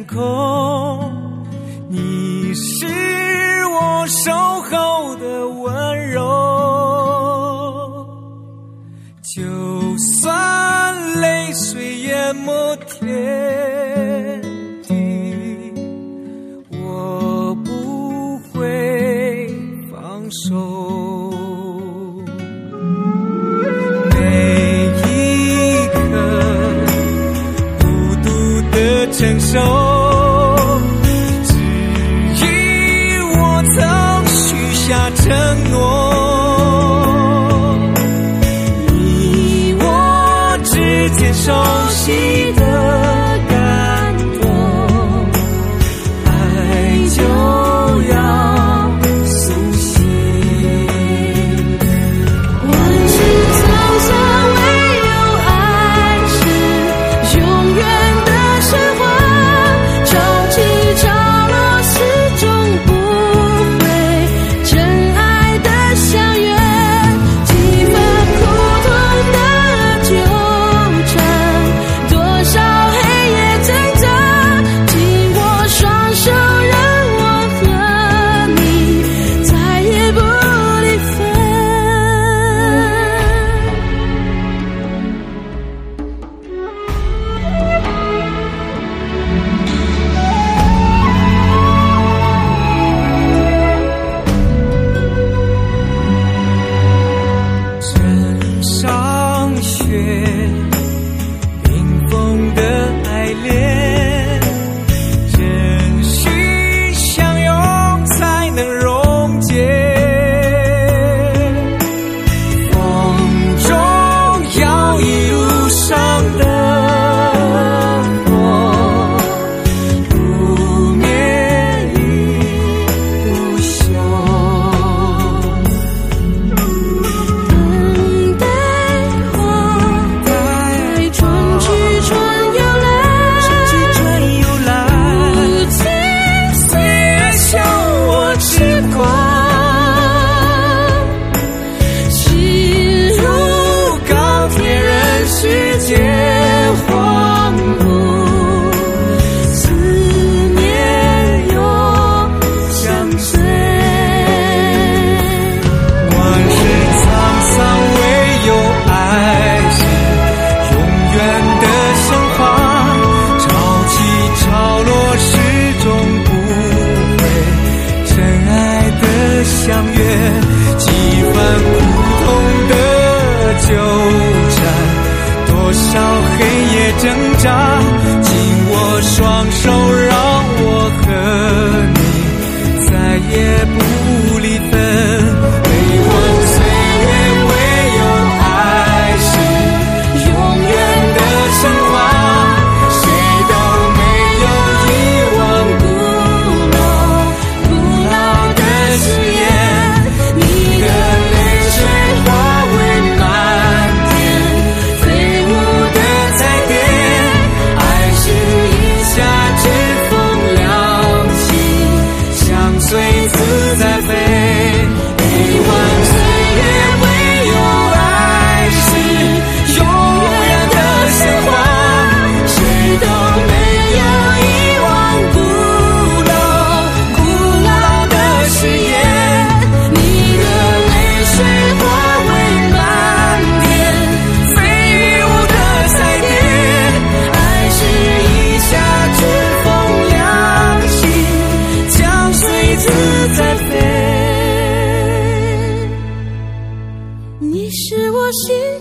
空，你是我守候的温柔。就算泪水淹没天地，我不会放手。承受，只因我曾许下承诺，你我之间熟悉的感动，爱就要苏醒。 万世沧桑唯有爱是永远的神话。 挣扎，紧握双手，让我和你再也不离分。悲欢岁月，唯有爱是永远的神话。谁都没有遗忘古老的誓言。你的泪水化为漫天飞舞的彩蝶。随自在飞，悲欢岁月，唯有爱是永远的神话。谁都没有遗忘古老的誓言。你的泪水化为漫天飞舞的彩蝶。爱是一下春风凉气，将随自在飞。你是我心